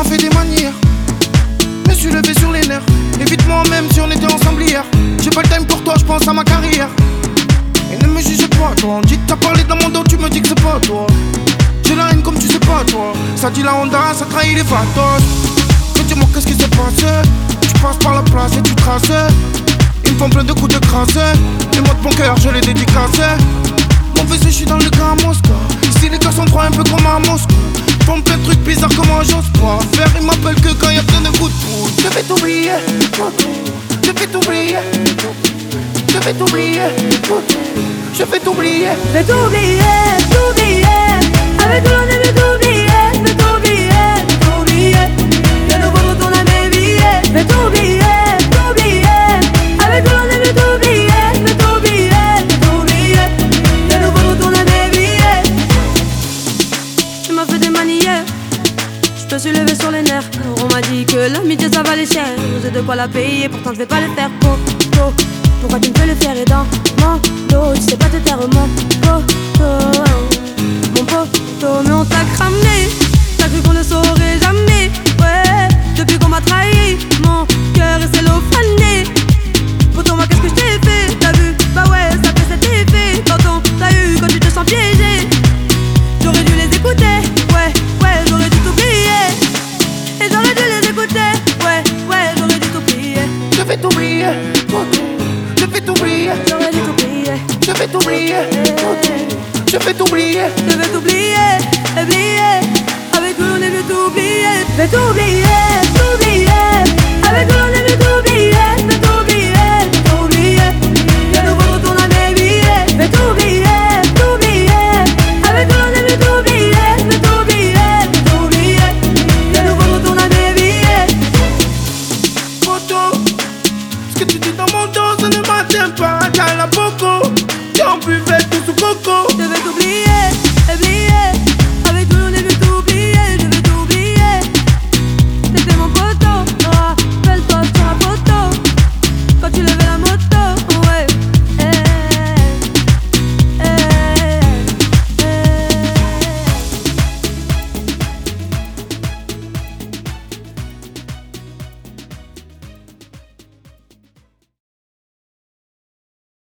m'a fait des manières. Me suis levé sur les nerfs. Évite-moi même si on était ensemble hier. J'ai pas le time pour toi, je pense à ma carrière. Et ne me juge pas toi. On dit que t'as parlé dans mon dos, tu me dis que c'est pas toi. J'ai la haine comme tu sais pas toi. Ça dit la Honda, ça trahit les fatos. Mais dis-moi qu'est-ce qui s'est passé. Tu passes par la place et tu traces. Ils me font plein de coups de crasse. Les mots de bon cœur, je les dédicacé. Mon fils, je suis dans le cas à Moscou. Ici les gars sont froids un peu comme à Moscou. Font plein de trucs bizarres comme moi j'ose pas faire. Ils m'appellent que quand y'a plein de coups de poule. Je vais t'oublier, je vais t'oublier, je vais t'oublier, je vais t'oublier, je vais t'oublier, t'oublier. Avec tout le monde, je vais t'oublier, je vais t'oublier, t'oublier. De nouveau retourne à mes billets. Je vais t'oublier, t'oublier. Avec tout le monde, je vais t'oublier, je vais t'oublier, t'oublier. De nouveau retourne à mes billets. Tu m'as fait des manières. Je me suis levé sur les nerfs. On m'a dit que l'amitié ça valait cher. J'ai de quoi la payer, pourtant je vais pas le faire. Poto, pourquoi tu me fais le faire et dans mon dos? Tu sais pas te taire mon poto. Mon poteau, mais on t'a cramé. T'as cru qu'on ne saurait jamais. Ouais, depuis qu'on m'a trahi, mon cœur est cellophane. Poto, moi qu'est-ce que je t'ai fait? T'as vu? Bah ouais, ça fait cet effet. Quand on t'a eu, quand tu te sens piégé. J'aurais dû les écouter. Ouais, j'aurais dû t'oublier. Et j'aurais dû les écouter. Ouais, j'aurais dû t'oublier. Je vais t'oublier, je vais t'oublier, J'aurais dû t'oublier. je vais t'oublier, je vais t'oublier, Je vais t'oublier.